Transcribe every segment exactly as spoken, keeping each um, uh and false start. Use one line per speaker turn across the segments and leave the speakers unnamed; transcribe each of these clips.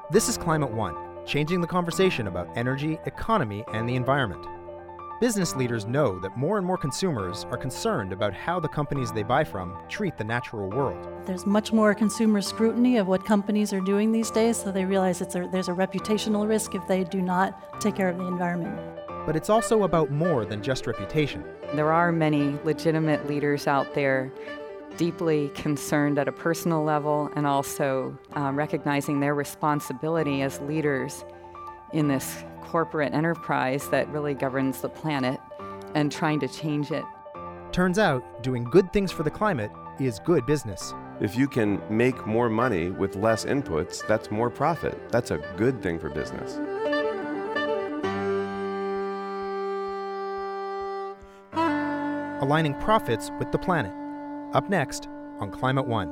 This is Climate One, changing the conversation about energy, economy, and the environment. Business leaders know that more and more consumers are concerned about how the companies they buy from treat the natural world.
There's much more consumer scrutiny of what companies are doing these days, so they realize it's a, there's a reputational risk if they do not take care of the environment.
But it's also about more than just reputation.
There are many legitimate leaders out there deeply concerned at a personal level and also um, recognizing their responsibility as leaders in this corporate enterprise that really governs the planet and trying to change it.
Turns out, doing good things for the climate is good business.
If you can make more money with less inputs, that's more profit. That's a good thing for business.
Aligning profits with the planet. Up next on Climate One.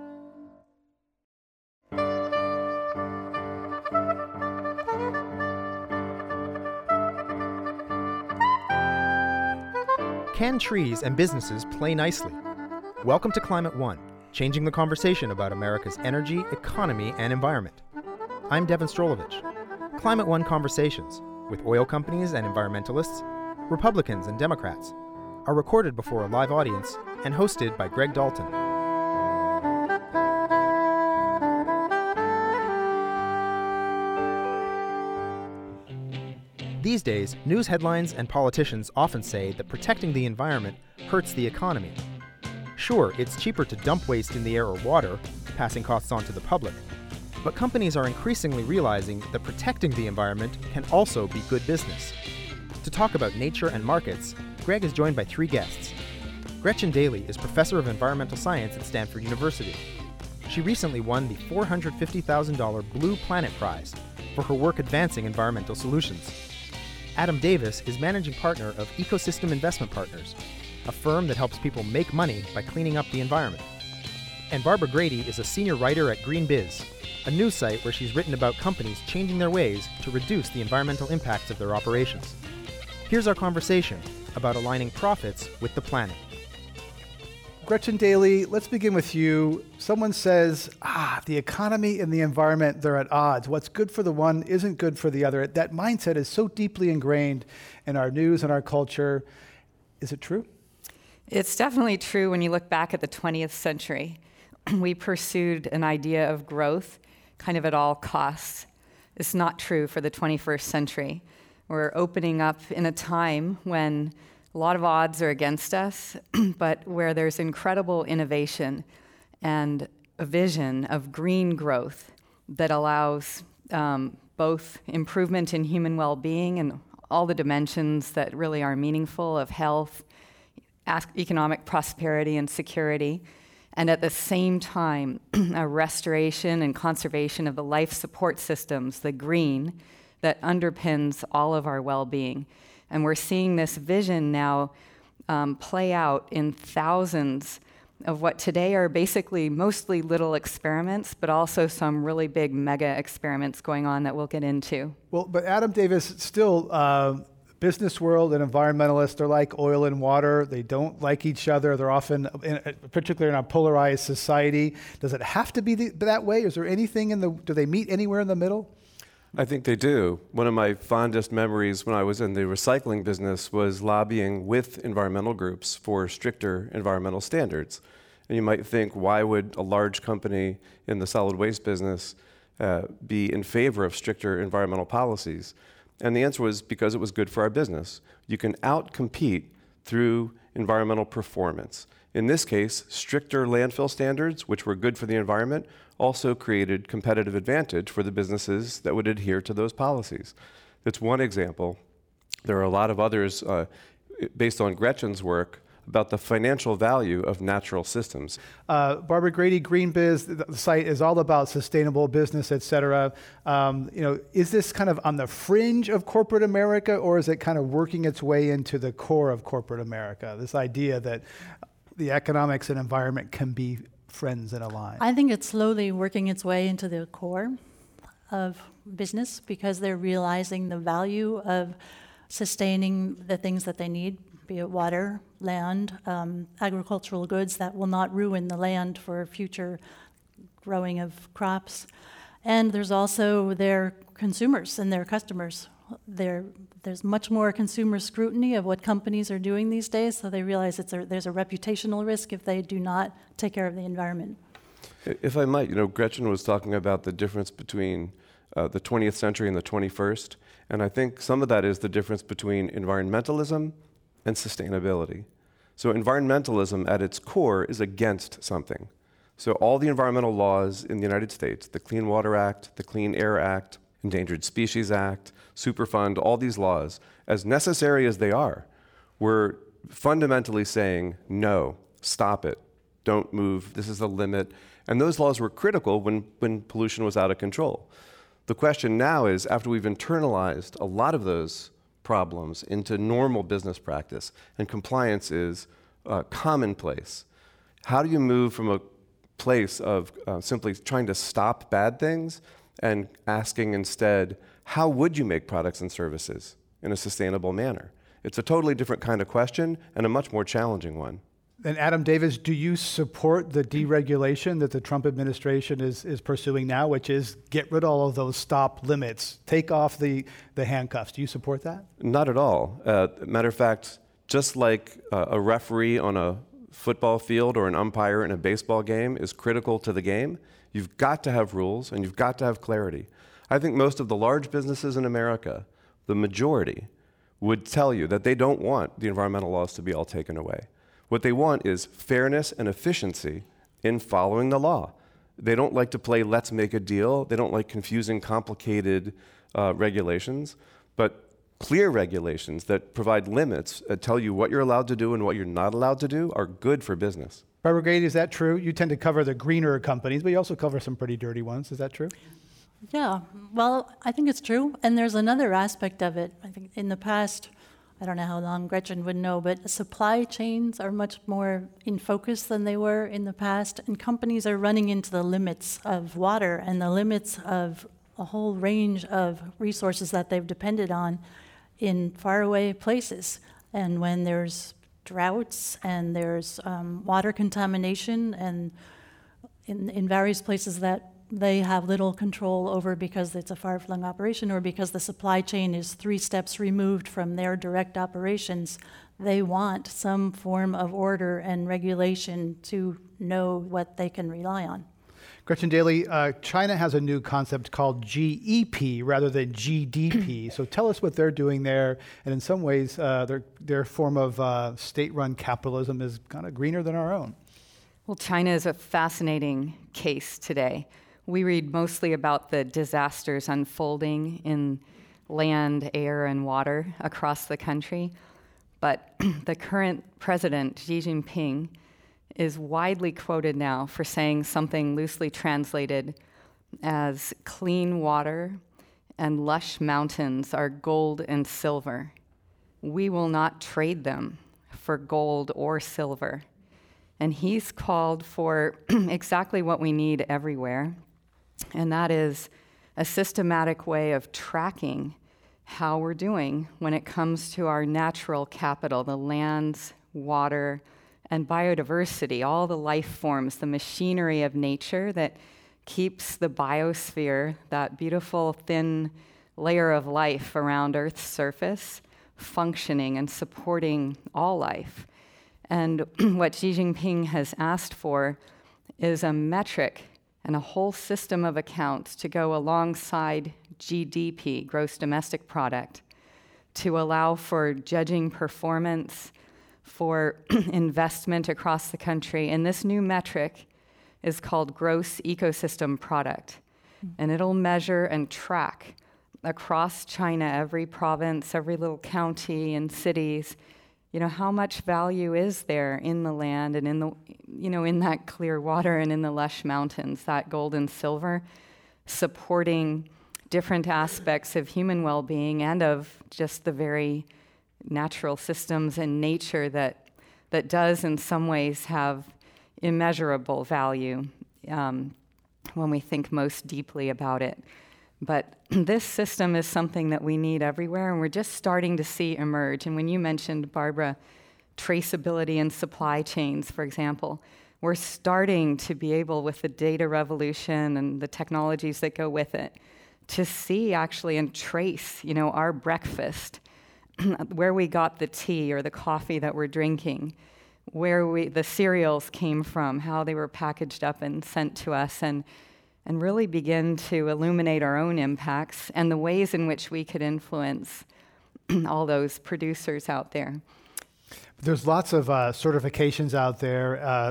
Can trees and businesses play nicely? Welcome to Climate One, changing the conversation about America's energy, economy, and environment. I'm Devin Strolovich. Climate One conversations with oil companies and environmentalists, Republicans and Democrats, are recorded before a live audience and hosted by Greg Dalton. These days, news headlines and politicians often say that protecting the environment hurts the economy. Sure, it's cheaper to dump waste in the air or water, passing costs on to the public, but companies are increasingly realizing that protecting the environment can also be good business. To talk about nature and markets, Greg is joined by three guests. Gretchen Daily is professor of environmental science at Stanford University. She recently won the four hundred fifty thousand dollars Blue Planet Prize for her work advancing environmental solutions. Adam Davis is managing partner of Ecosystem Investment Partners, a firm that helps people make money by cleaning up the environment. And Barbara Grady is a senior writer at GreenBiz, a news site where she's written about companies changing their ways to reduce the environmental impacts of their operations. Here's our conversation about aligning profits with the planet.
Gretchen Daily, let's begin with you. Someone says, ah, the economy and the environment, they're at odds. What's good for the one isn't good for the other. That mindset is so deeply ingrained in our news and our culture. Is it true?
It's definitely true when you look back at the twentieth century. We pursued an idea of growth kind of at all costs. It's not true for the twenty-first century. We're opening up in a time when a lot of odds are against us, but where there's incredible innovation and a vision of green growth that allows um, both improvement in human well-being and all the dimensions that really are meaningful of health, economic prosperity and security, and at the same time, a restoration and conservation of the life support systems, the green, that underpins all of our well-being. And we're seeing this vision now um, play out in thousands of what today are basically mostly little experiments, but also some really big mega experiments going on that we'll get into.
Well, but Adam Davis, still, uh, business world and environmentalists, they're like oil and water. They don't like each other. They're often, in, particularly in a polarized society. Does it have to be the, that way? Is there anything in the, do they meet anywhere in the middle?
I think they do. One of my fondest memories when I was in the recycling business was lobbying with environmental groups for stricter environmental standards. And you might think, why would a large company in the solid waste business uh, be in favor of stricter environmental policies? And the answer was because it was good for our business. You can outcompete through environmental performance. In this case, stricter landfill standards, which were good for the environment, also created competitive advantage for the businesses that would adhere to those policies. That's one example. There are a lot of others uh, based on Gretchen's work about the financial value of natural systems.
Uh, Barbara Grady, GreenBiz, the site is all about sustainable business, et cetera. Um, you know, is this kind of on the fringe of corporate America, or is it kind of working its way into the core of corporate America? This idea that the economics and environment can be friends and aligned.
I think it's slowly working its way into the core of business because they're realizing the value of sustaining the things that they need, be it water, land, um, agricultural goods that will not ruin the land for future growing of crops. And there's also their consumers and their customers. There, there's much more consumer scrutiny of what companies are doing these days, so they realize it's a, there's a reputational risk if they do not take care of the environment.
If I might, you know, Gretchen was talking about the difference between uh, the twentieth century and the twenty-first, and I think some of that is the difference between environmentalism and sustainability. So environmentalism at its core is against something. So all the environmental laws in the United States, the Clean Water Act, the Clean Air Act, Endangered Species Act, Superfund, all these laws, as necessary as they are, were fundamentally saying, no, stop it, don't move, this is the limit. And those laws were critical when, when pollution was out of control. The question now is, after we've internalized a lot of those problems into normal business practice, and compliance is uh, commonplace, how do you move from a place of uh, simply trying to stop bad things and asking instead, how would you make products and services in a sustainable manner? It's a totally different kind of question and a much more challenging one.
And Adam Davis, do you support the deregulation that the Trump administration is, is pursuing now, which is get rid of all of those stop limits, take off the, the handcuffs? Do you support that?
Not at all. Uh, matter of fact, just like uh, a referee on a football field or an umpire in a baseball game is critical to the game, you've got to have rules and you've got to have clarity. I think most of the large businesses in America, the majority, would tell you that they don't want the environmental laws to be all taken away. What they want is fairness and efficiency in following the law. They don't like to play let's make a deal. They don't like confusing, complicated uh, regulations, but clear regulations that provide limits, uh, tell you what you're allowed to do and what you're not allowed to do, are good for business.
Barbara Grady, is that true? You tend to cover the greener companies, but you also cover some pretty dirty ones. Is that true?
Yeah, well, I think it's true. And there's another aspect of it. I think in the past, I don't know how long Gretchen would know, but supply chains are much more in focus than they were in the past. And companies are running into the limits of water and the limits of a whole range of resources that they've depended on in faraway places. And when there's droughts and there's um, water contamination and in, in various places that they have little control over because it's a far-flung operation or because the supply chain is three steps removed from their direct operations, they want some form of order and regulation to know what they can rely on.
Gretchen Daly, uh, China has a new concept called G E P rather than G D P. So tell us what they're doing there. And in some ways, uh, their, their form of uh, state-run capitalism is kind of greener than our own.
Well, China is a fascinating case today. We read mostly about the disasters unfolding in land, air, and water across the country. But the current president, Xi Jinping, is widely quoted now for saying something loosely translated as clean water and lush mountains are gold and silver. We will not trade them for gold or silver. And he's called for exactly what we need everywhere, and that is a systematic way of tracking how we're doing when it comes to our natural capital, the lands, water, and biodiversity, all the life forms, the machinery of nature that keeps the biosphere, that beautiful thin layer of life around Earth's surface, functioning and supporting all life. And what Xi Jinping has asked for is a metric and a whole system of accounts to go alongside G D P, gross domestic product, to allow for judging performance, for investment across the country. And this new metric is called gross ecosystem product. And it'll measure and track across China, every province, every little county and cities, you know, how much value is there in the land and in the, you know, in that clear water and in the lush mountains, that gold and silver, supporting different aspects of human well-being and of just the very natural systems and nature that that does in some ways have immeasurable value um, when we think most deeply about it. But this system is something that we need everywhere, and we're just starting to see emerge. And when you mentioned, Barbara, traceability in supply chains, for example, we're starting to be able, with the data revolution and the technologies that go with it, to see actually and trace, you know, our breakfast, where we got the tea or the coffee that we're drinking, where we the cereals came from, how they were packaged up and sent to us, and and really begin to illuminate our own impacts and the ways in which we could influence all those producers out there.
There's lots of uh, certifications out there uh,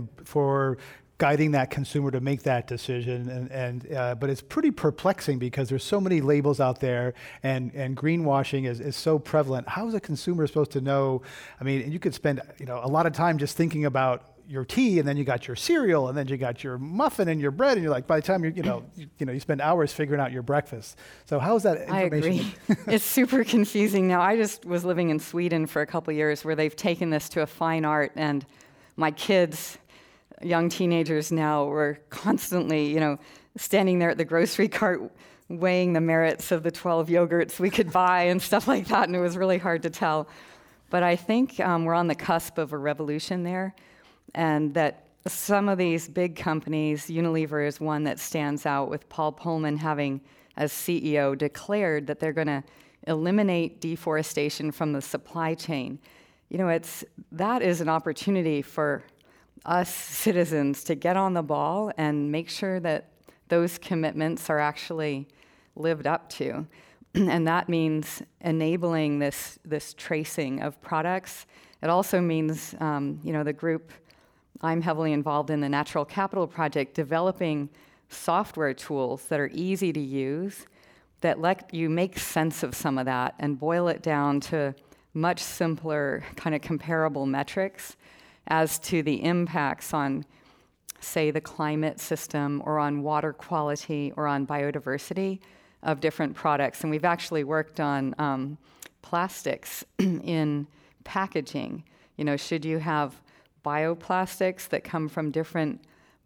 for guiding that consumer to make that decision, and, and uh, but it's pretty perplexing because there's so many labels out there, and, and greenwashing is, is so prevalent. How is a consumer supposed to know? I mean, you could spend you know a lot of time just thinking about your tea, and then you got your cereal, and then you got your muffin and your bread, and you're like, by the time you you know you, you know you spend hours figuring out your breakfast. So how is that information?
I agree. It's super confusing now. I just was living in Sweden for a couple of years, where they've taken this to a fine art, and my kids, young teenagers now, were constantly, you know, standing there at the grocery cart weighing the merits of the twelve yogurts we could buy and stuff like that, and it was really hard to tell. But I think um, we're on the cusp of a revolution there, and that some of these big companies, Unilever is one that stands out, with Paul Pullman having, as C E O, declared that they're going to eliminate deforestation from the supply chain. You know, it's that is an opportunity for us citizens to get on the ball and make sure that those commitments are actually lived up to. And that means enabling this this tracing of products. It also means, um, you know, the group I'm heavily involved in, the Natural Capital Project, developing software tools that are easy to use, that let you make sense of some of that and boil it down to much simpler, kind of comparable metrics as to the impacts on, say, the climate system, or on water quality, or on biodiversity of different products. And we've actually worked on um, plastics in packaging. You know, should you have bioplastics that come from different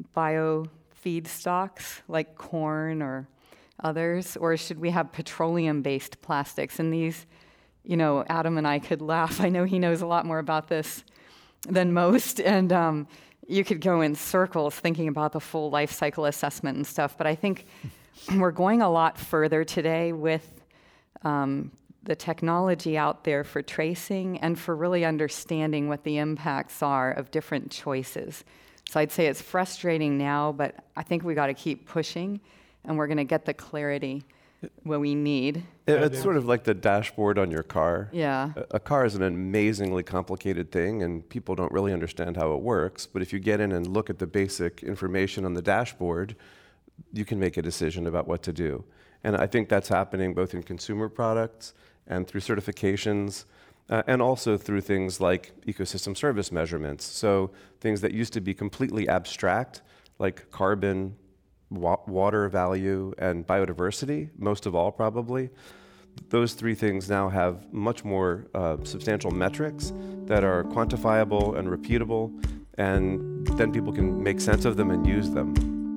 bio feedstocks, like corn or others, or should we have petroleum-based plastics? And these, you know, Adam and I could laugh. I know he knows a lot more about this than most, and um, you could go in circles thinking about the full life cycle assessment and stuff, but I think we're going a lot further today with um, the technology out there for tracing and for really understanding what the impacts are of different choices. So I'd say it's frustrating now, but I think we got to keep pushing, and we're going to get the clarity what we need.
It, it's sort of like the dashboard on your car.
Yeah.
A, a car is an amazingly complicated thing, and people don't really understand how it works. But if you get in and look at the basic information on the dashboard, you can make a decision about what to do. And I think that's happening both in consumer products and through certifications, uh, and also through things like ecosystem service measurements. So things that used to be completely abstract, like carbon, wa- water value, and biodiversity, most of all probably. Those three things now have much more uh, substantial metrics that are quantifiable and repeatable, and then people can make sense of them and use them.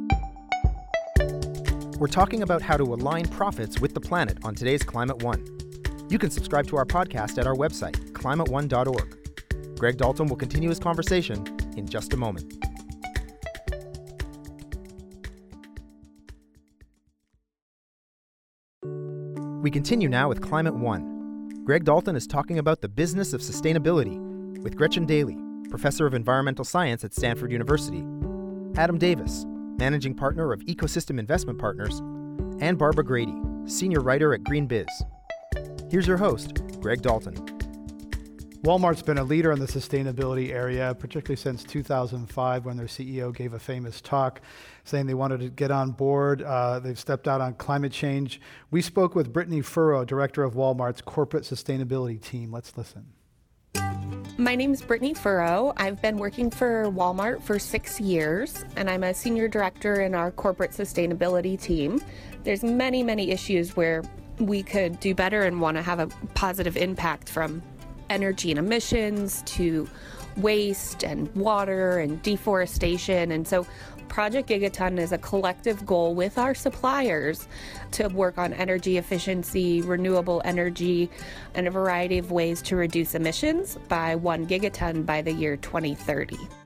We're talking about how to align profits with the planet on today's Climate One. You can subscribe to our podcast at our website, climate one dot org. Greg Dalton will continue his conversation in just a moment. We continue now with Climate One. Greg Dalton is talking about the business of sustainability with Gretchen Daly, Professor of Environmental Science at Stanford University, Adam Davis, Managing Partner of Ecosystem Investment Partners, and Barbara Grady, Senior Writer at GreenBiz. Here's your host, Greg Dalton.
Walmart's been a leader in the sustainability area, particularly since two thousand five, when their C E O gave a famous talk saying they wanted to get on board. Uh, they've stepped out on climate change. We spoke with Brittany Furrow, Director of Walmart's Corporate Sustainability Team. Let's listen.
My name's Brittany Furrow. I've been working for Walmart for six years, and I'm a Senior Director in our Corporate Sustainability Team. There's many, many issues where we could do better and want to have a positive impact, from energy and emissions to waste and water and deforestation. And so Project Gigaton is a collective goal with our suppliers to work on energy efficiency, renewable energy, and a variety of ways to reduce emissions by one gigaton by the year twenty thirty.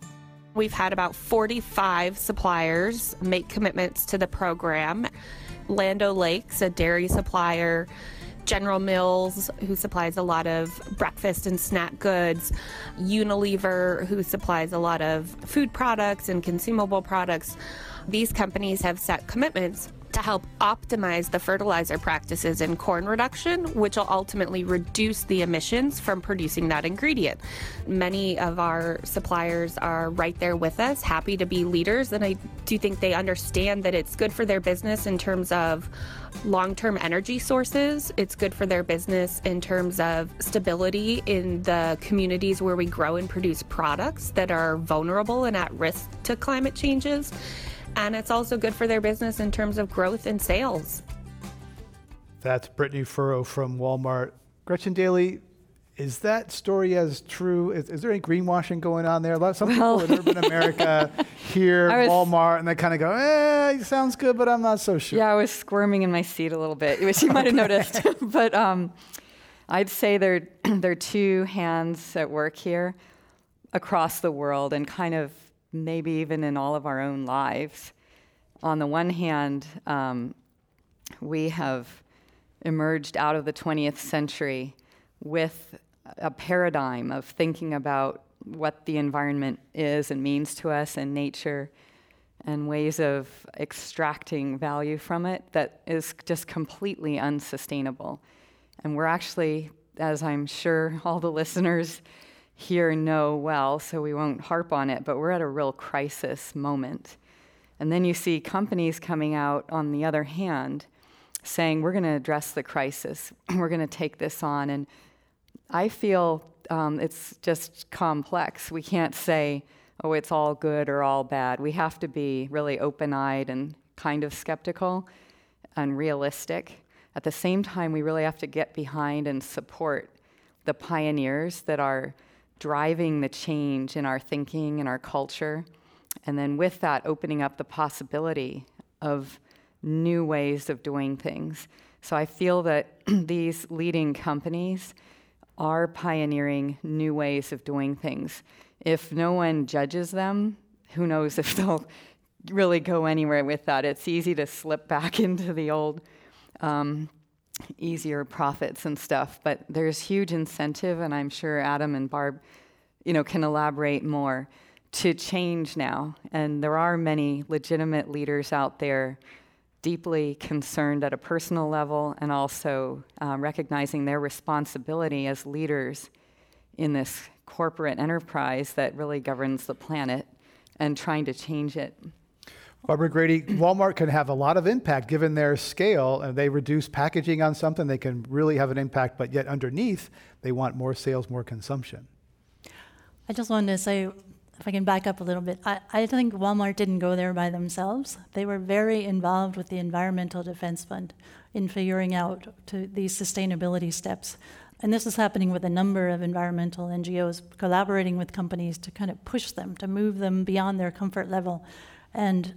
We've had about forty-five suppliers make commitments to the program. Land O'Lakes, a dairy supplier, General Mills, who supplies a lot of breakfast and snack goods, Unilever, who supplies a lot of food products and consumable products. These companies have set commitments to help optimize the fertilizer practices in corn reduction, which will ultimately reduce the emissions from producing that ingredient. Many of our suppliers are right there with us, happy to be leaders, and I do think they understand that it's good for their business in terms of long-term energy sources. It's good for their business in terms of stability in the communities where we grow and produce products that are vulnerable and at risk to climate changes. And it's also good for their business in terms of growth and sales.
That's Brittany Furrow from Walmart. Gretchen Daly, is that story as true? Is, is there any greenwashing going on there? A lot, some
well,
people in urban America hear was, Walmart and they kind of go, eh, it sounds good, but I'm not so sure.
Yeah, I was squirming in my seat a little bit, which you might have noticed. But um, I'd say there, there are two hands at work here across the world and kind of maybe even in all of our own lives. On the one hand, um, we have emerged out of the twentieth century with a paradigm of thinking about what the environment is and means to us and nature and ways of extracting value from it that is just completely unsustainable. And we're actually, as I'm sure all the listeners here know well, so we won't harp on it, but we're at a real crisis moment. And then you see companies coming out on the other hand saying, we're going to address the crisis. We're going to take this on. And I feel um, it's just complex. We can't say, oh, it's all good or all bad. We have to be really open-eyed and kind of skeptical and realistic. At the same time, we really have to get behind and support the pioneers that are driving the change in our thinking and our culture, and then with that, opening up the possibility of new ways of doing things. So I feel that these leading companies are pioneering new ways of doing things. If no one judges them, who knows if they'll really go anywhere with that. It's easy to slip back into the old um, easier profits and stuff, but there's huge incentive, and I'm sure Adam and Barb, you know, can elaborate more, to change now. And there are many legitimate leaders out there deeply concerned at a personal level and also um, recognizing their responsibility as leaders in this corporate enterprise that really governs the planet and trying to change it.
Barbara Grady, Walmart can have a lot of impact given their scale, and they reduce packaging on something, they can really have an impact, but yet underneath, they want more sales, more consumption.
I just wanted to say, if I can back up a little bit, I, I think Walmart didn't go there by themselves. They were very involved with the Environmental Defense Fund in figuring out to these sustainability steps. And this is happening with a number of environmental N G Os collaborating with companies to kind of push them, to move them beyond their comfort level. And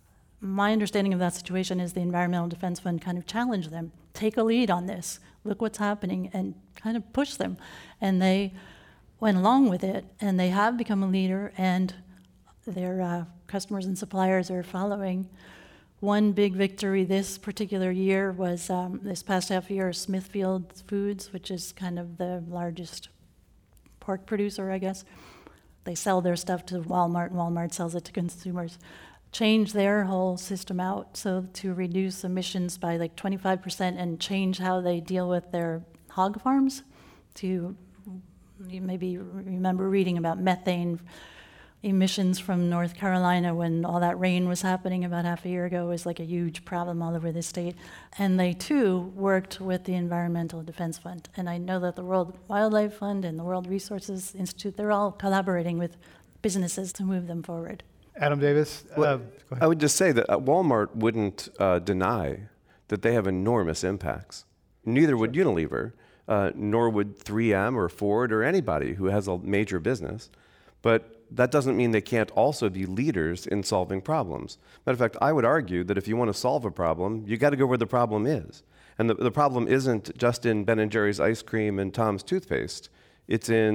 my understanding of that situation is the Environmental Defense Fund kind of challenged them, take a lead on this, look what's happening, and kind of push them. And they went along with it, and they have become a leader, and their uh, customers and suppliers are following. One big victory this particular year was um, this past half year, Smithfield Foods, which is kind of the largest pork producer, I guess. They sell their stuff to Walmart, and Walmart sells it to consumers. Change their whole system out so to reduce emissions by like twenty-five percent and change how they deal with their hog farms. To you maybe remember reading about methane emissions from North Carolina when all that rain was happening about half a year ago. It was like a huge problem all over the state. And they too worked with the Environmental Defense Fund. And I know that the World Wildlife Fund and the World Resources Institute, they're all collaborating with businesses to move them forward.
Adam Davis,
well,
uh, go ahead.
I would just say that Walmart wouldn't uh, deny that they have enormous impacts. Neither would Unilever, uh, nor would three M or Ford or anybody who has a major business. But that doesn't mean they can't also be leaders in solving problems. Matter of fact, I would argue that if you want to solve a problem, you got to go where the problem is. And the, the problem isn't just in Ben and Jerry's ice cream and Tom's toothpaste. It's in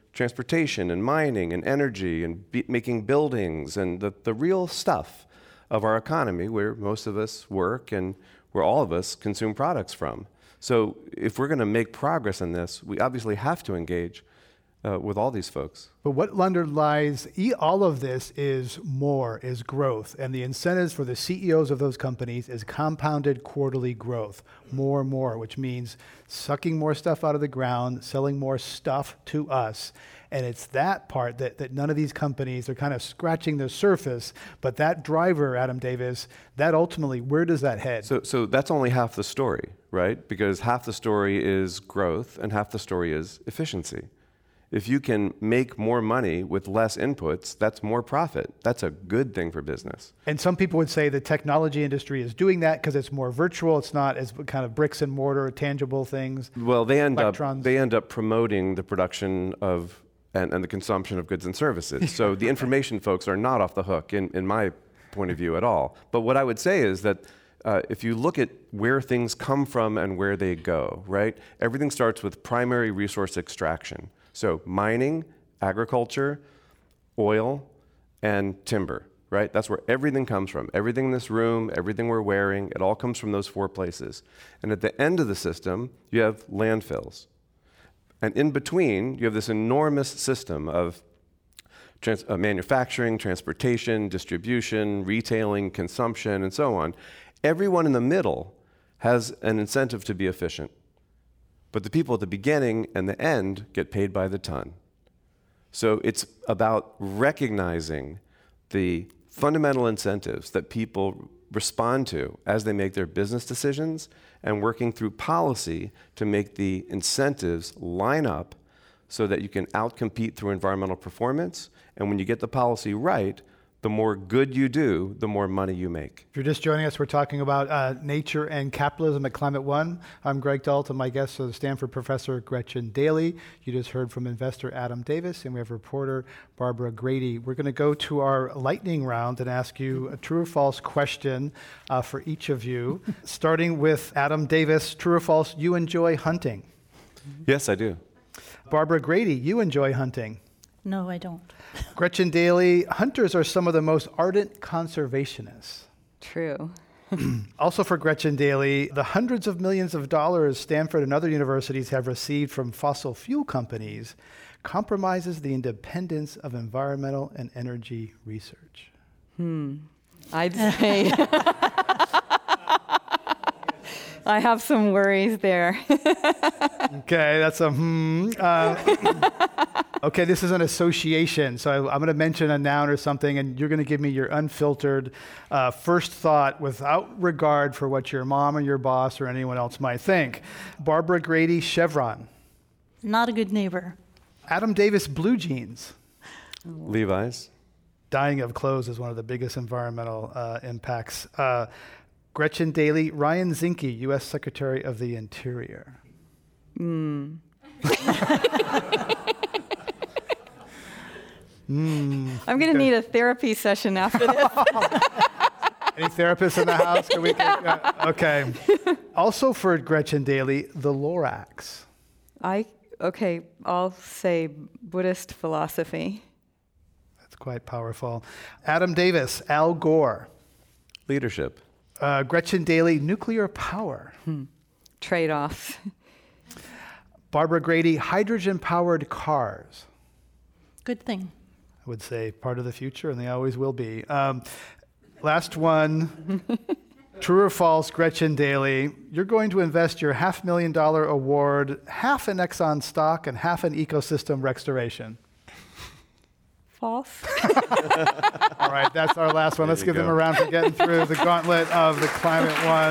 transportation and mining and energy and be- making buildings and the, the real stuff of our economy where most of us work and where all of us consume products from. So if we're going to make progress in this, we obviously have to engage uh, with all these folks.
But what underlies e- all of this is more, is growth. And the incentives for the C E Os of those companies is compounded quarterly growth, more and more, which means sucking more stuff out of the ground, selling more stuff to us. And it's that part that, that none of these companies are kind of scratching the surface. But that driver, Adam Davis, that ultimately, where does that head?
So, so that's only half the story, right? Because half the story is growth and half the story is efficiency. If you can make more money with less inputs, that's more profit. That's a good thing for business.
And some people would say the technology industry is doing that because it's more virtual. It's not as kind of bricks and mortar, tangible things.
Well, they end
electrons.
up they end up promoting the production of and, and the consumption of goods and services. So the information folks are not off the hook in, in my point of view at all. But what I would say is that uh, if you look at where things come from and where they go, right? Everything starts with primary resource extraction. So mining, agriculture, oil, and timber, right? That's where everything comes from. Everything in this room, everything we're wearing, it all comes from those four places. And at the end of the system, you have landfills. And in between, you have this enormous system of trans- uh, manufacturing, transportation, distribution, retailing, consumption, and so on. Everyone in the middle has an incentive to be efficient. But the people at the beginning and the end get paid by the ton. So it's about recognizing the fundamental incentives that people respond to as they make their business decisions and working through policy to make the incentives line up so that you can outcompete through environmental performance. And when you get the policy right, the more good you do, the more money you make.
If you're just joining us, we're talking about uh, nature and capitalism at Climate One. I'm Greg Dalt, and my guest is Stanford professor Gretchen Daily. You just heard from investor Adam Davis, and we have reporter Barbara Grady. We're going to go to our lightning round and ask you a true or false question uh, for each of you. Starting with Adam Davis, true or false, you enjoy hunting?
Yes, I do.
Barbara Grady, you enjoy hunting?
No, I don't.
Gretchen Daily, hunters are some of the most ardent conservationists.
True.
Also for Gretchen Daily, the hundreds of millions of dollars Stanford and other universities have received from fossil fuel companies compromises the independence of environmental and energy research.
Hmm. I'd say I have some worries there.
Okay, that's a hmm. Uh, okay, this is an association, so I, I'm going to mention a noun or something, and you're going to give me your unfiltered uh, first thought without regard for what your mom or your boss or anyone else might think. Barbara Grady, Chevron.
Not a good neighbor.
Adam Davis, blue jeans.
Levi's.
Dying of clothes is one of the biggest environmental uh, impacts. Uh, Gretchen Daily, Ryan Zinke, U S Secretary of the Interior.
Mm.
mm.
I'm going to need a therapy session after this.
Any therapists in the house? Can we, uh, okay. Also for Gretchen Daily, the Lorax.
I, okay, I'll say Buddhist philosophy.
That's quite powerful. Adam Davis, Al Gore.
Leadership.
Uh, Gretchen Daily, nuclear power.
Hmm. Trade-offs.
Barbara Grady, hydrogen-powered cars.
Good thing.
I would say part of the future, and they always will be. Um, last one, true or false, Gretchen Daily. You're going to invest your half million dollar award, half in Exxon stock and half in ecosystem restoration.
False.
All right, that's our last one.
There
Let's
you
give
go.
them a round for getting through the gauntlet of the Climate One.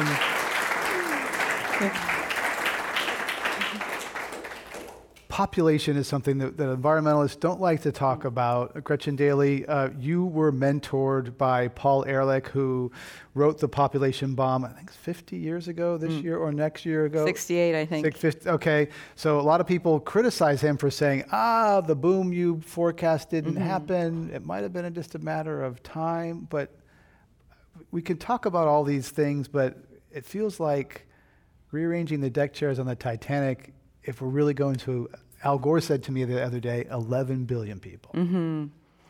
Population is something that, that environmentalists don't like to talk about. Gretchen Daily, uh, you were mentored by Paul Ehrlich, who wrote The Population Bomb, I think fifty years ago this mm. year or next year ago.
sixty-eight, I think.
Six, fifty, okay, so a lot of people criticize him for saying, ah, the boom you forecast didn't mm-hmm. happen. It might have been just a matter of time, but we can talk about all these things, but it feels like rearranging the deck chairs on the Titanic, if we're really going to Al Gore said to me the other day, eleven billion people.
Mm-hmm.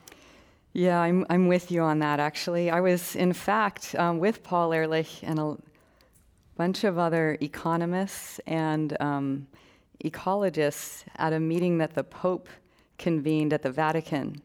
Yeah, I'm I'm with you on that, actually. I was, in fact, um, with Paul Ehrlich and a bunch of other economists and um, ecologists at a meeting that the Pope convened at the Vatican.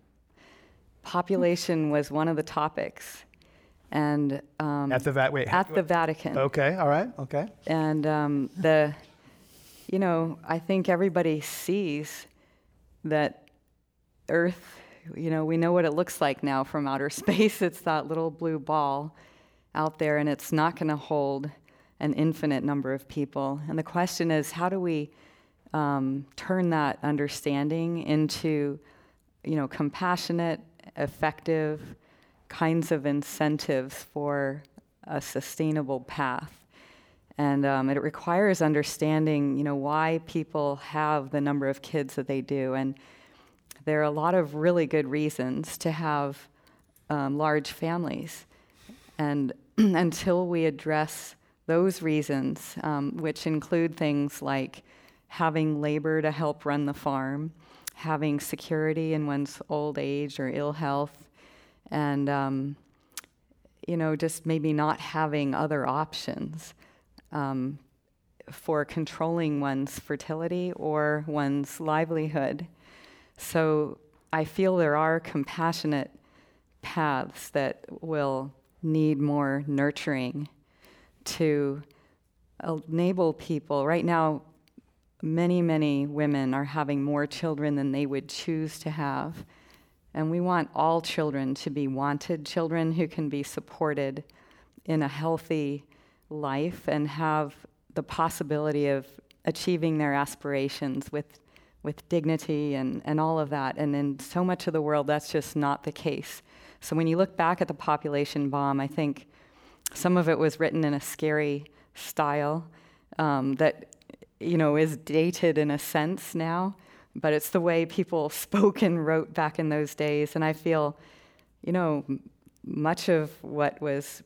Population was one of the topics. And um,
At the, va- wait,
at the Vatican.
Okay, all right, okay.
And um, the, you know, I think everybody sees that Earth, you know, we know what it looks like now from outer space. It's that little blue ball out there, and it's not going to hold an infinite number of people. And the question is, how do we um, turn that understanding into, you know, compassionate, effective kinds of incentives for a sustainable path? And um, it requires understanding, you know, why people have the number of kids that they do. And there are a lot of really good reasons to have um, large families. And until we address those reasons, um, which include things like having labor to help run the farm, having security in one's old age or ill health, and um, you know, just maybe not having other options um, for controlling one's fertility or one's livelihood. So I feel there are compassionate paths that will need more nurturing to enable people. Right now, many, many women are having more children than they would choose to have. And we want all children to be wanted children who can be supported in a healthy life and have the possibility of achieving their aspirations with with dignity and, and all of that. And in so much of the world, that's just not the case. So when you look back at the population bomb, I think some of it was written in a scary style um, that, you know, is dated in a sense now, but it's the way people spoke and wrote back in those days. And I feel, you know, m- much of what was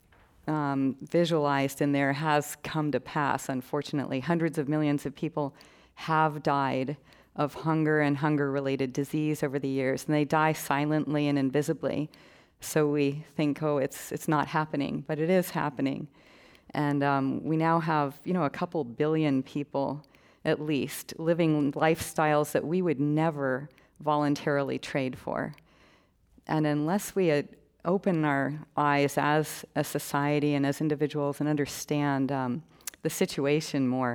um, visualized in there has come to pass, unfortunately. Hundreds of millions of people have died of hunger and hunger-related disease over the years, and they die silently and invisibly. So we think, oh, it's it's not happening, but it is happening. And um, we now have, you know, a couple billion people, at least, living lifestyles that we would never voluntarily trade for. And unless we uh, open our eyes as a society and as individuals and understand um, the situation more,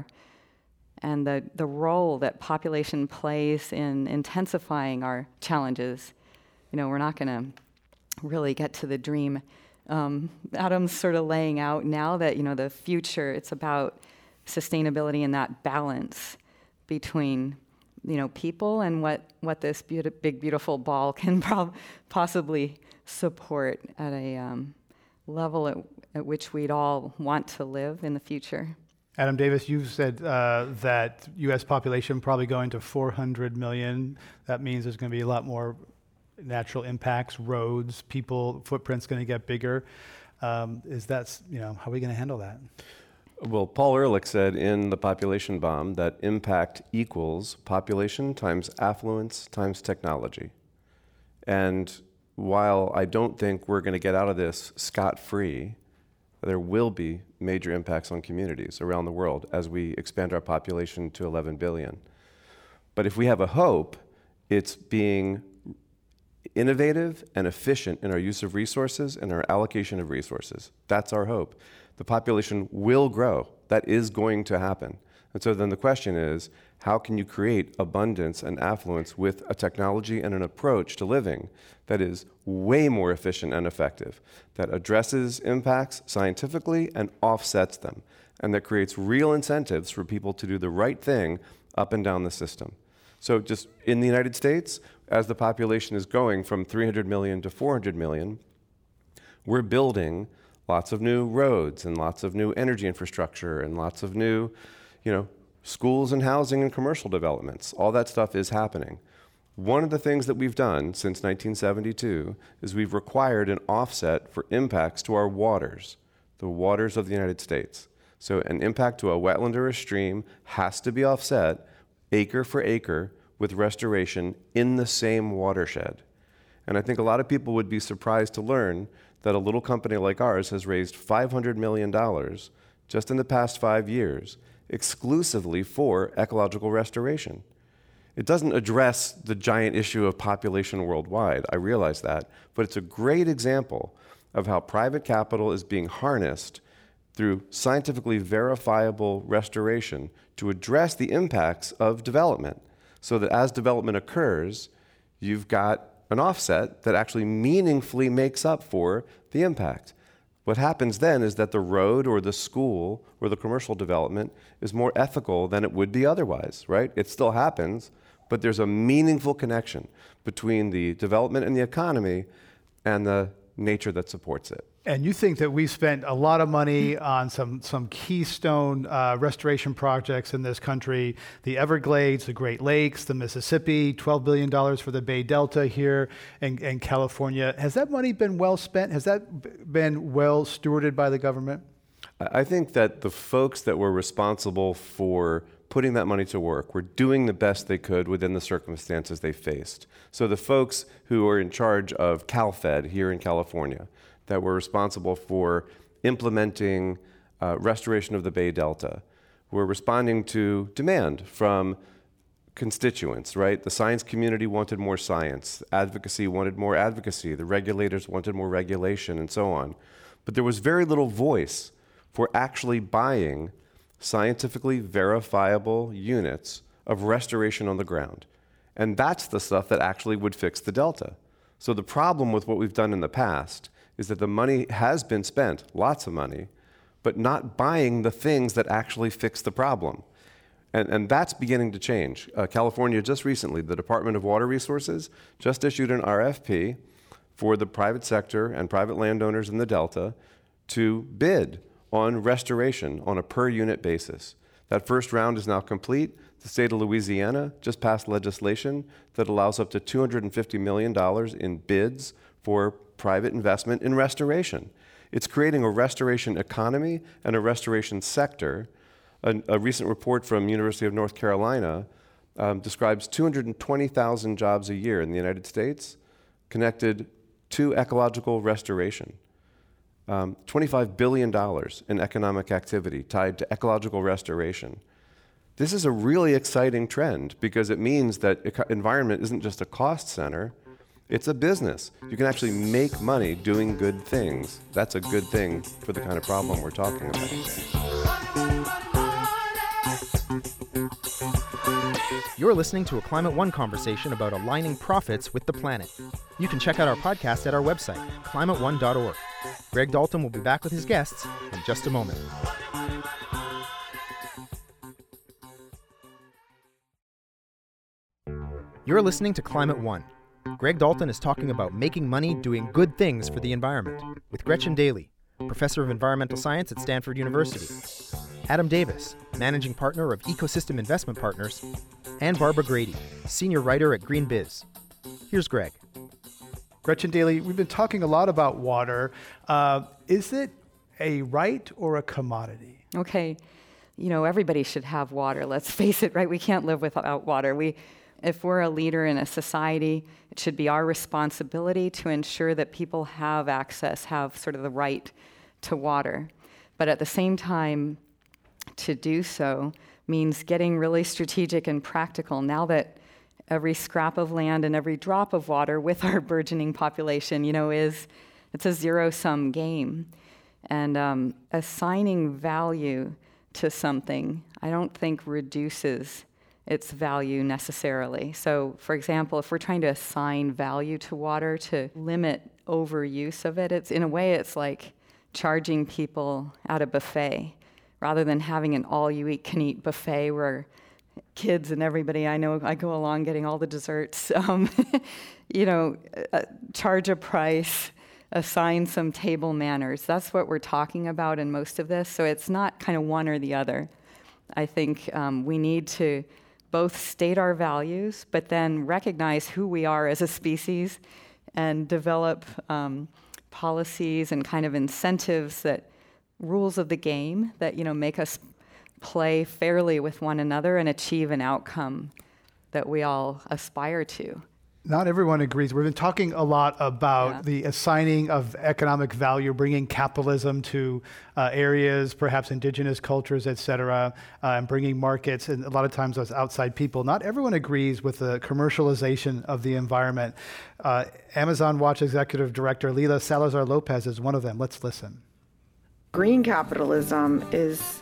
and the, the role that population plays in intensifying our challenges, you know, we're not going to really get to the dream. Um, Adam's sort of laying out now that, you know, the future, it's about sustainability and that balance between, you know, people and what, what this be- big, beautiful ball can prob- possibly support at a um, level at, at which we'd all want to live in the future.
Adam Davis, you've said uh, that U S population probably going to four hundred million. That means there's going to be a lot more natural impacts, roads, people, footprint's going to get bigger. Um, is that, you know, how are we going to handle that?
Well, Paul Ehrlich said in The Population Bomb that impact equals population times affluence times technology. And while I don't think we're going to get out of this scot-free, there will be major impacts on communities around the world as we expand our population to eleven billion. But if we have a hope, it's being innovative and efficient in our use of resources and our allocation of resources. That's our hope. The population will grow. That is going to happen. And so then the question is, how can you create abundance and affluence with a technology and an approach to living that is way more efficient and effective, that addresses impacts scientifically and offsets them, and that creates real incentives for people to do the right thing up and down the system? So just in the United States, as the population is going from three hundred million to four hundred million, we're building lots of new roads and lots of new energy infrastructure and lots of new, you know, schools and housing and commercial developments. All that stuff is happening. One of the things that we've done since nineteen seventy-two is we've required an offset for impacts to our waters, the waters of the United States. So an impact to a wetland or a stream has to be offset acre for acre, with restoration in the same watershed. And I think a lot of people would be surprised to learn that a little company like ours has raised five hundred million dollars just in the past five years exclusively for ecological restoration. It doesn't address the giant issue of population worldwide, I realize that, but it's a great example of how private capital is being harnessed through scientifically verifiable restoration to address the impacts of development, so that as development occurs, you've got an offset that actually meaningfully makes up for the impact. What happens then is that the road or the school or the commercial development is more ethical than it would be otherwise, right? It still happens, but there's a meaningful connection between the development and the economy and the nature that supports it.
And you think that we've spent a lot of money on some some keystone uh, restoration projects in this country, the Everglades, the Great Lakes, the Mississippi, twelve billion dollars for the Bay Delta here in, in California. Has that money been well spent? Has that been well stewarded by the government?
I think that the folks that were responsible for putting that money to work were doing the best they could within the circumstances they faced. So the folks who were in charge of CalFed here in California, that were responsible for implementing uh, restoration of the Bay Delta, were responding to demand from constituents, right? The science community wanted more science, advocacy wanted more advocacy, the regulators wanted more regulation, and so on. But there was very little voice for actually buying scientifically verifiable units of restoration on the ground. And that's the stuff that actually would fix the Delta. So the problem with what we've done in the past is that the money has been spent, lots of money, but not buying the things that actually fix the problem. And, and that's beginning to change. Uh, California just recently, the Department of Water Resources just issued an R F P for the private sector and private landowners in the Delta to bid on restoration on a per unit basis. That first round is now complete. The state of Louisiana just passed legislation that allows up to two hundred fifty million dollars in bids for private investment in restoration. It's creating a restoration economy and a restoration sector. A, a recent report from University of North Carolina um, describes two hundred twenty thousand jobs a year in the United States connected to ecological restoration. Um, twenty-five billion dollars in economic activity tied to ecological restoration. This is a really exciting trend because it means that eco- environment isn't just a cost center, it's a business. You can actually make money doing good things. That's a good thing for the kind of problem we're talking about.
You're listening to a Climate One conversation about aligning profits with the planet. You can check out our podcast at our website, climate one dot org. Greg Dalton will be back with his guests in just a moment. You're listening to Climate One. Greg Dalton is talking about making money doing good things for the environment with Gretchen Daly, professor of environmental science at Stanford University, Adam Davis, managing partner of Ecosystem Investment Partners, and Barbara Grady, senior writer at GreenBiz. Here's Greg.
Gretchen Daly, we've been talking a lot about water. Uh, is it a right or a commodity?
Okay, you know, everybody should have water. Let's face it, right? We can't live without water. We, if we're a leader in a society, it should be our responsibility to ensure that people have access, have sort of the right to water. But at the same time, to do so means getting really strategic and practical now that every scrap of land and every drop of water with our burgeoning population, you know, is, it's a zero-sum game. And um, assigning value to something, I don't think reduces its value necessarily. So, for example, if we're trying to assign value to water to limit overuse of it, it's in a way it's like charging people at a buffet rather than having an all-you-eat-can-eat buffet where kids and everybody I know, I go along getting all the desserts, um, you know, uh, charge a price, assign some table manners. That's what we're talking about in most of this. So it's not kind of one or the other. I think um, we need to both state our values, but then recognize who we are as a species and develop um, policies and kind of incentives that rules of the game that, you know, make us play fairly with one another and achieve an outcome that we all aspire to.
Not everyone agrees. We've been talking a lot about
Yeah.
the assigning of economic value, bringing capitalism to uh, areas, perhaps indigenous cultures, et cetera, uh, and bringing markets, and a lot of times those outside people. Not everyone agrees with the commercialization of the environment. Uh, Amazon Watch Executive Director Lila Salazar Lopez is one of them. Let's listen.
Green capitalism is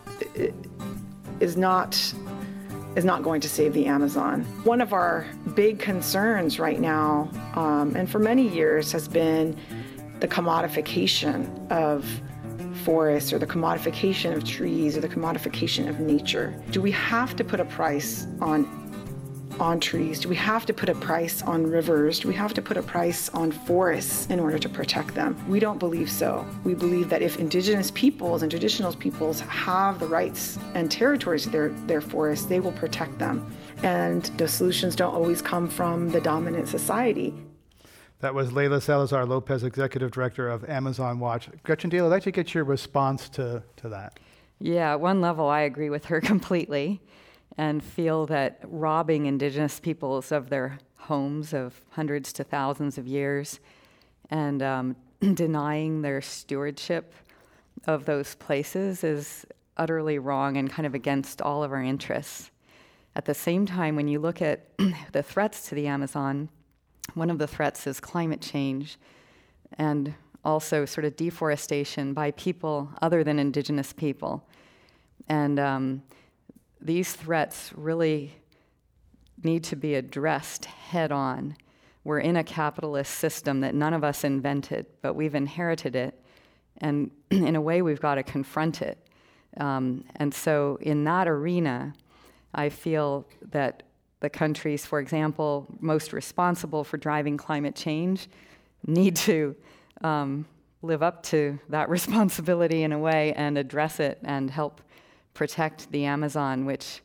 is not is not going to save the Amazon. One of our big concerns right now, um, and for many years, has been the commodification of forests, or the commodification of trees, or the commodification of nature. Do we have to put a price on on trees? Do we have to put a price on rivers? Do we have to put a price on forests in order to protect them? We don't believe so. We believe that if indigenous peoples and traditional peoples have the rights and territories to their, their forests, they will protect them. And the solutions don't always come from the dominant society.
That was Lila Salazar Lopez, Executive Director of Amazon Watch. Gretchen Deal, I'd like to get your response to, to that.
Yeah, at one level, I agree with her completely, and feel that robbing indigenous peoples of their homes of hundreds to thousands of years and um, denying their stewardship of those places is utterly wrong and kind of against all of our interests. At the same time, when you look at the threats to the Amazon, one of the threats is climate change and also sort of deforestation by people other than indigenous people. And um, these threats really need to be addressed head on. We're in a capitalist system that none of us invented, but we've inherited it. And in a way, we've got to confront it. Um, and so in that arena, I feel that the countries, for example, most responsible for driving climate change need to um, live up to that responsibility in a way and address it and help protect the Amazon, which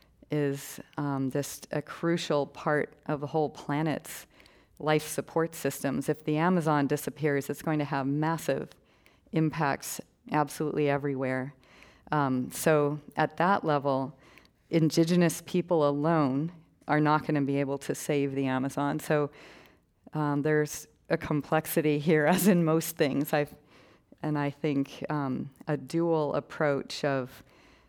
is um, just a crucial part of the whole planet's life support systems. If the Amazon disappears, it's going to have massive impacts absolutely everywhere. Um, so at that level, indigenous people alone are not going to be able to save the Amazon. So um, there's a complexity here, as in most things. I've, and I think um, a dual approach of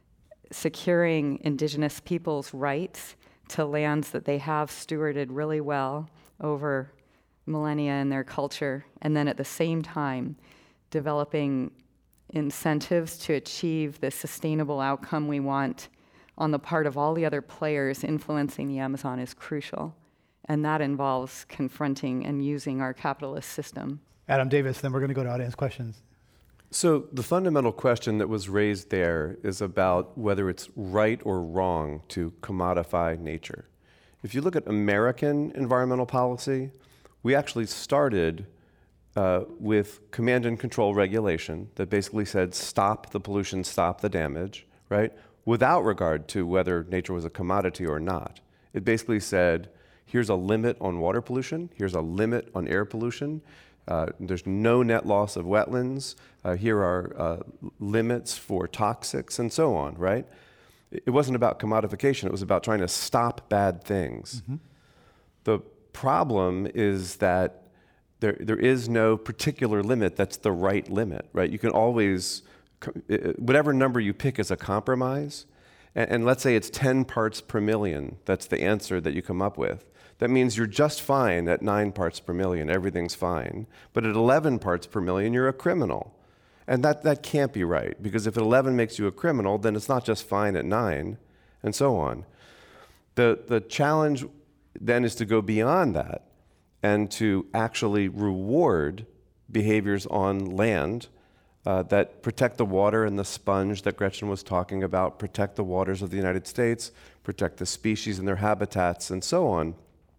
securing indigenous people's rights to lands that they have stewarded really well over millennia in their culture, and then at the same time developing incentives to achieve the sustainable outcome we want on the part of all the other players influencing the Amazon is crucial. And that involves confronting and using our capitalist system.
Adam Davis, then we're going to go to audience questions.
So the fundamental question that was raised there is about whether it's right or wrong to commodify nature. If you look at American environmental policy, we actually started uh, with command and control regulation that basically said stop the pollution, stop the damage, right? Without regard to whether nature was a commodity or not. It basically said, here's a limit on water pollution, here's a limit on air pollution, uh, there's no net loss of wetlands, uh, here are uh, limits for toxics, and so on, right? It wasn't about commodification, it was about trying to stop bad things. Mm-hmm. The problem is that there there is no particular limit that's the right limit, right? You can always, whatever number you pick is a compromise, and, and let's say it's ten parts per million, that's the answer that you come up with. That means you're just fine at nine parts per million, everything's fine. But at eleven parts per million, you're a criminal. And that, that can't be right, because if at eleven makes you a criminal, then it's not just fine at nine, and so on. The, the challenge then is to go beyond that and to actually reward behaviors on land uh, that protect the water and the sponge that Gretchen was talking about, protect the waters of the United States, protect the species and their habitats, and so on.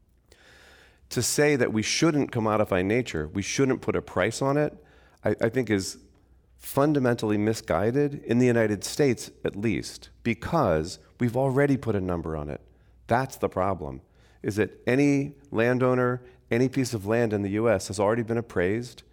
To say that we shouldn't commodify nature, we shouldn't put a price on it, I, I think is fundamentally misguided, in the United States at least, because we've already put a number on it. That's the problem, is that any landowner, any piece of land in the U S has already been appraised,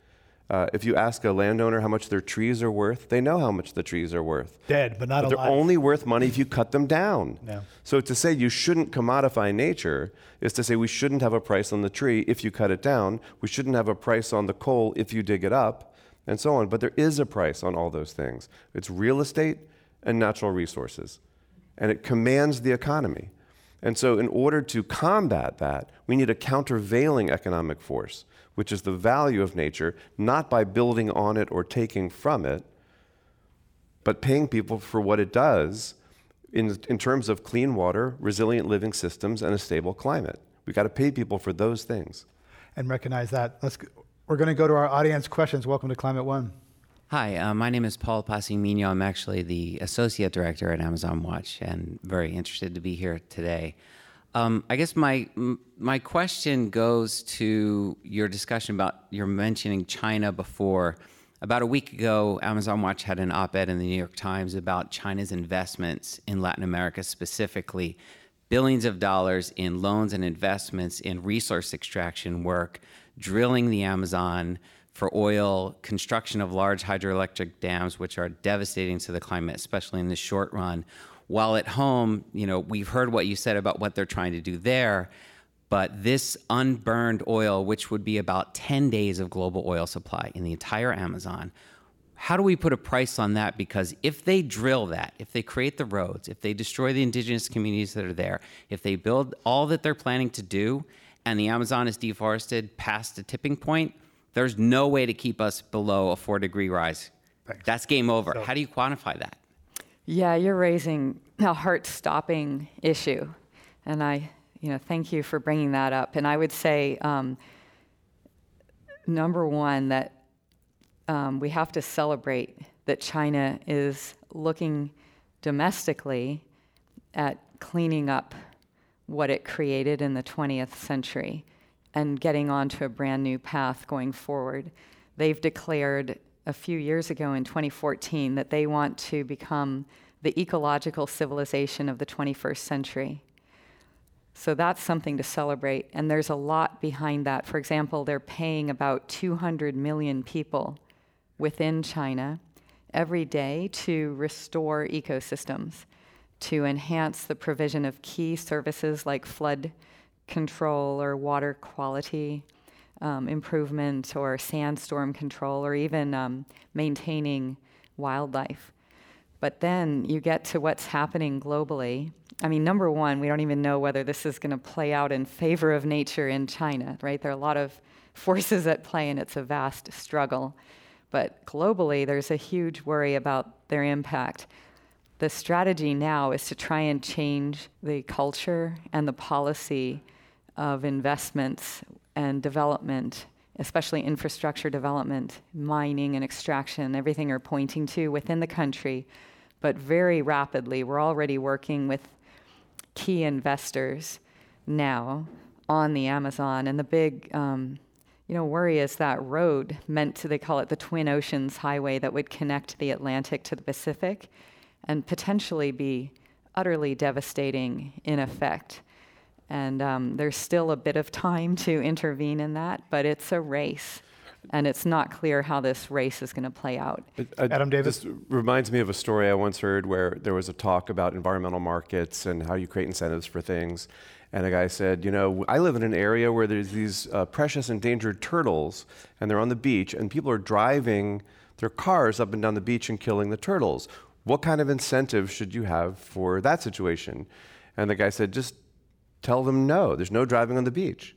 Uh, if you ask a landowner how much their trees are worth, they know how much the trees are worth.
Dead, but not
but
alive.
They're only worth money if you cut them down.
No.
So to say you shouldn't commodify nature is to say we shouldn't have a price on the tree if you cut it down, we shouldn't have a price on the coal if you dig it up, and so on. But there is a price on all those things. It's real estate and natural resources, and it commands the economy. And so in order to combat that, we need a countervailing economic force, which is the value of nature, not by building on it or taking from it, but paying people for what it does in, in terms of clean water, resilient living systems, and a stable climate. We've got to pay people for those things.
And recognize that. Let's. We're going to go to our audience questions. Welcome to Climate One.
Hi, uh, my name is Paul Passimino. I'm actually the Associate Director at Amazon Watch and very interested to be here today. Um, I guess my my question goes to your discussion about, you're mentioning China before. About a week ago, Amazon Watch had an op-ed in the New York Times about China's investments in Latin America specifically, billions of dollars in loans and investments in resource extraction work, drilling the Amazon for oil, construction of large hydroelectric dams, which are devastating to the climate, especially in the short run. While at home, you know, we've heard what you said about what they're trying to do there, but this unburned oil, which would be about ten days of global oil supply in the entire Amazon, how do we put a price on that? Because if they drill that, if they create the roads, if they destroy the indigenous communities that are there, if they build all that they're planning to do, and the Amazon is deforested past a tipping point, there's no way to keep us below a four degree rise.
Thanks.
That's game over.
So,
how do you quantify that?
Yeah, you're raising a heart-stopping issue, and I, you know, thank you for bringing that up. And I would say, um, number one, that um, we have to celebrate that China is looking domestically at cleaning up what it created in the twentieth century and getting onto a brand new path going forward. They've declared a few years ago in twenty fourteen that they want to become the ecological civilization of the twenty-first century. So that's something to celebrate, and there's a lot behind that. For example, they're paying about two hundred million people within China every day to restore ecosystems, to enhance the provision of key services like flood control or water quality um, improvement or sandstorm control, or even um, maintaining wildlife. But then you get to what's happening globally. I mean, number one, we don't even know whether this is going to play out in favor of nature in China, right? There are a lot of forces at play, and it's a vast struggle. But globally, there's a huge worry about their impact. The strategy now is to try and change the culture and the policy of investments and development, especially infrastructure development, mining and extraction, everything are pointing to within the country. But very rapidly, we're already working with key investors now on the Amazon. And the big um, you know, worry is that road meant to, they call it the Twin Oceans Highway, that would connect the Atlantic to the Pacific and potentially be utterly devastating in effect. And um, there's still a bit of time to intervene in that, but it's a race. And it's not clear how this race is going to play out.
It, uh,
Adam Davis?
This reminds me of a story I once heard where there was a talk about environmental markets and how you create incentives for things. And a guy said, you know, I live in an area where there's these uh, precious endangered turtles, and they're on the beach, and people are driving their cars up and down the beach and killing the turtles. What kind of incentive should you have for that situation? And the guy said, just tell them no, there's no driving on the beach.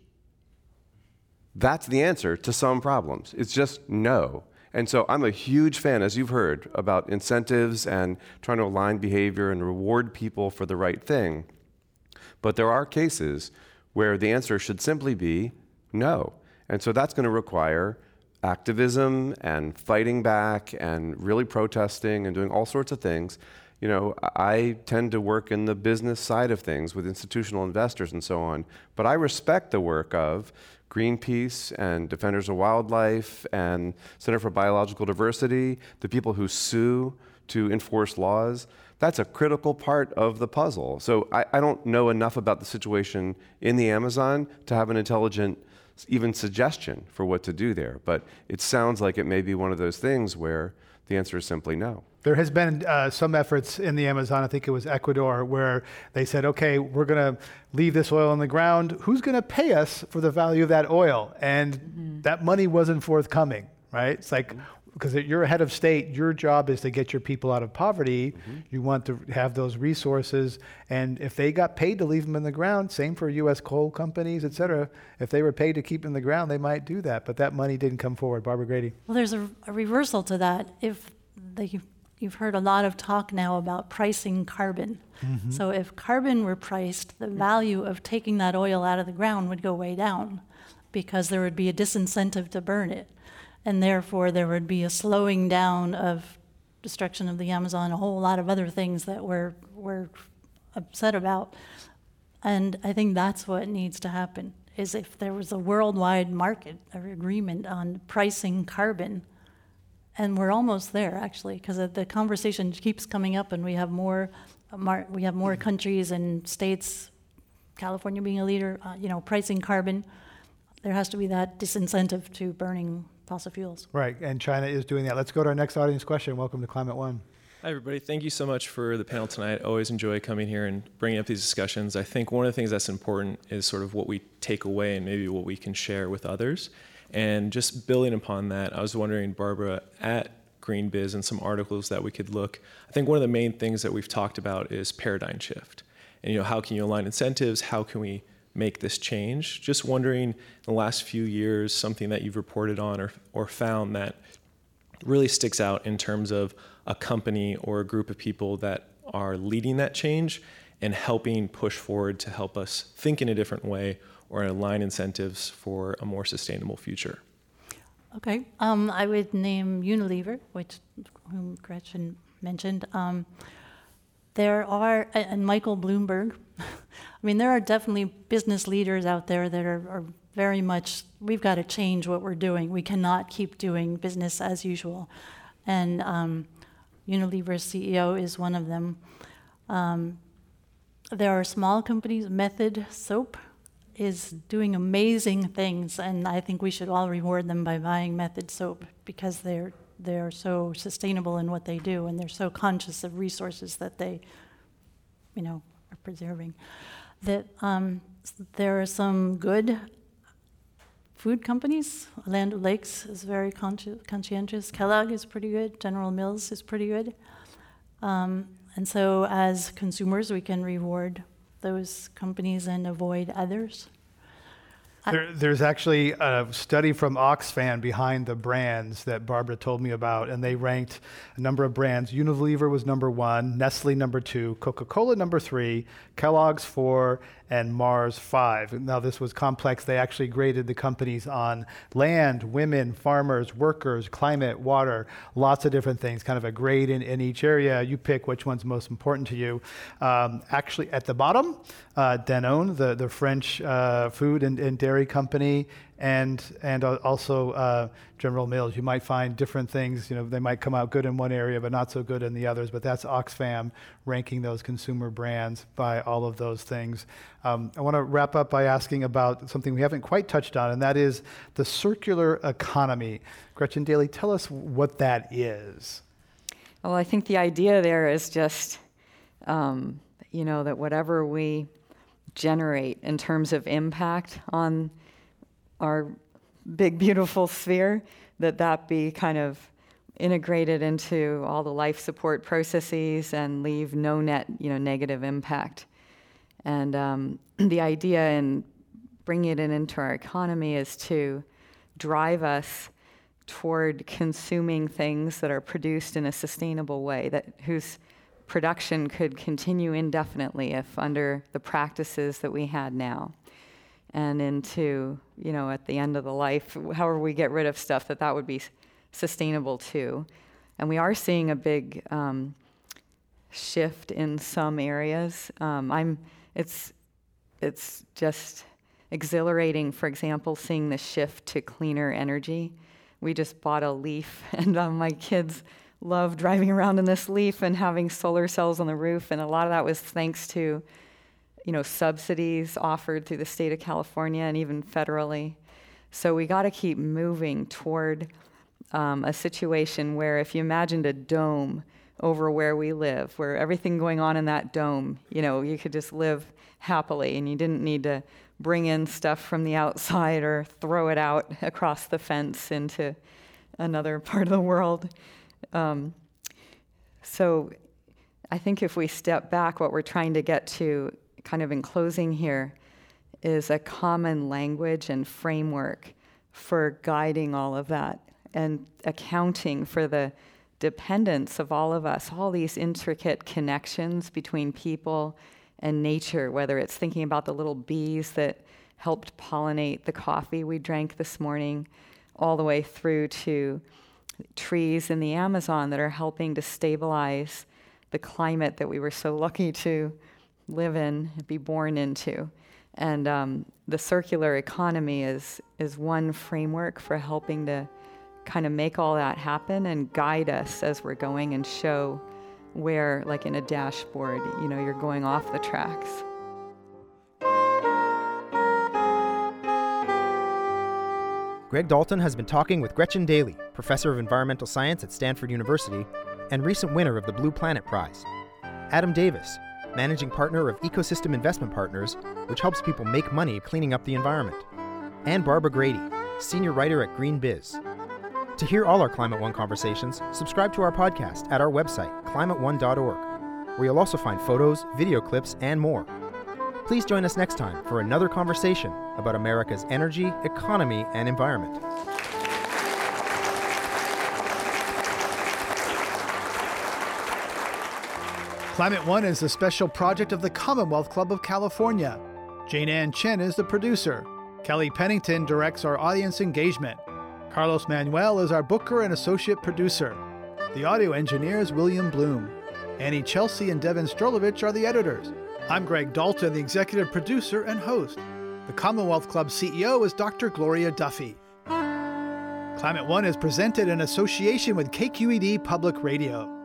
That's the answer to some problems. It's just no. And so I'm a huge fan, as you've heard, about incentives and trying to align behavior and reward people for the right thing. But there are cases where the answer should simply be no. And so that's going to require activism and fighting back and really protesting and doing all sorts of things. You know, I tend to work in the business side of things with institutional investors and so on, but I respect the work of Greenpeace and Defenders of Wildlife and Center for Biological Diversity, the people who sue to enforce laws. That's a critical part of the puzzle. So I, I don't know enough about the situation in the Amazon to have an intelligent even suggestion for what to do there. But it sounds like it may be one of those things where the answer is simply no.
There has been uh, some efforts in the Amazon, I think it was Ecuador, where they said, okay, we're going to leave this oil on the ground. Who's going to pay us for the value of that oil? And mm-hmm. that money wasn't forthcoming, right? It's like, because mm-hmm. you're a head of state, your job is to get your people out of poverty. Mm-hmm. You want to have those resources. And if they got paid to leave them in the ground, same for U S coal companies, et cetera, if they were paid to keep them in the ground, they might do that. But that money didn't come forward. Barbara Grady.
Well, there's a, a reversal to that. If the You've heard a lot of talk now about pricing carbon. Mm-hmm. So if carbon were priced, the value of taking that oil out of the ground would go way down because there would be a disincentive to burn it. And therefore, there would be a slowing down of destruction of the Amazon, a whole lot of other things that we're, we're upset about. And I think that's what needs to happen, is if there was a worldwide market or agreement on pricing carbon. And we're almost there, actually, because the conversation keeps coming up, and we have more, we have more countries and states, California being a leader, uh, you know, pricing carbon. There has to be that disincentive to burning fossil fuels.
Right, and China is doing that. Let's go to our next audience question. Welcome to Climate One.
Hi, everybody. Thank you so much for the panel tonight. Always enjoy coming here and bringing up these discussions. I think one of the things that's important is sort of what we take away and maybe what we can share with others. And just building upon that, I was wondering, Barbara, at GreenBiz and some articles that we could look, I think one of the main things that we've talked about is paradigm shift. And, you know, how can you align incentives? How can we make this change? Just wondering, in the last few years, something that you've reported on or, or found that really sticks out in terms of a company or a group of people that are leading that change and helping push forward to help us think in a different way or align incentives for a more sustainable future.
Okay, um, I would name Unilever, which whom Gretchen mentioned. Um, there are, and Michael Bloomberg. I mean, there are definitely business leaders out there that are, are very much, we've got to change what we're doing. We cannot keep doing business as usual. And um, Unilever's C E O is one of them. Um, there are small companies, Method Soap is doing amazing things, and I think we should all reward them by buying Method soap because they're they're so sustainable in what they do, and they're so conscious of resources that they, you know, are preserving. That um, there are some good food companies. Land O'Lakes is very consci- conscientious. Kellogg is pretty good. General Mills is pretty good. Um, and so, as consumers, we can reward those companies and avoid others.
There, there's actually a study from Oxfam behind the brands that Barbara told me about, and they ranked a number of brands. Unilever was number one, Nestle number two, Coca-Cola number three, Kellogg's four, and Mars five. Now this was complex. They actually graded the companies on land, women, farmers, workers, climate, water, lots of different things, kind of a grade in, in each area. You pick which one's most important to you. Um, actually at the bottom, uh, Danone, the, the French uh, food and, and dairy company, and and also uh, General Mills. You might find different things, you know, they might come out good in one area but not so good in the others, but that's Oxfam ranking those consumer brands by all of those things. Um, I want to wrap up by asking about something we haven't quite touched on, and that is the circular economy. Gretchen Daly, tell us what that is.
Well, I think the idea there is just, um, you know, that whatever we generate in terms of impact on our big, beautiful sphere, that that be kind of integrated into all the life support processes and leave no net, you know, negative impact. And um, the idea in bringing it in into our economy is to drive us toward consuming things that are produced in a sustainable way, that whose production could continue indefinitely if under the practices that we had now. And into, you know, at the end of the life, however we get rid of stuff, that that would be sustainable too. And we are seeing a big um, shift in some areas. Um, I'm, it's, it's just exhilarating, for example, seeing the shift to cleaner energy. We just bought a Leaf, and um, my kids love driving around in this Leaf and having solar cells on the roof, and a lot of that was thanks to, you know, subsidies offered through the state of California and even federally. So we got to keep moving toward um, a situation where if you imagined a dome over where we live, where everything going on in that dome, you know, you could just live happily and you didn't need to bring in stuff from the outside or throw it out across the fence into another part of the world. Um, so I think if we step back, what we're trying to get to, kind of in closing here, is a common language and framework for guiding all of that and accounting for the dependence of all of us, all these intricate connections between people and nature, whether it's thinking about the little bees that helped pollinate the coffee we drank this morning, all the way through to trees in the Amazon that are helping to stabilize the climate that we were so lucky to live in, be born into. And um, the circular economy is is one framework for helping to kind of make all that happen and guide us as we're going and show where, like in a dashboard, you know, you're going off the tracks.
Greg Dalton has been talking with Gretchen Daly, professor of environmental science at Stanford University and recent winner of the Blue Planet Prize. Adam Davis, managing partner of Ecosystem Investment Partners, which helps people make money cleaning up the environment. And Barbara Grady, senior writer at Green Biz. To hear all our Climate One conversations, subscribe to our podcast at our website, climate one dot org, where you'll also find photos, video clips, and more. Please join us next time for another conversation about America's energy, economy, and environment.
Climate One is a special project of the Commonwealth Club of California. Jane Ann Chen is the producer. Kelly Pennington directs our audience engagement. Carlos Manuel is our booker and associate producer. The audio engineer is William Bloom. Annie Chelsea and Devin Strolovich are the editors. I'm Greg Dalton, the executive producer and host. The Commonwealth Club C E O is Doctor Gloria Duffy. Climate One is presented in association with K Q E D Public Radio.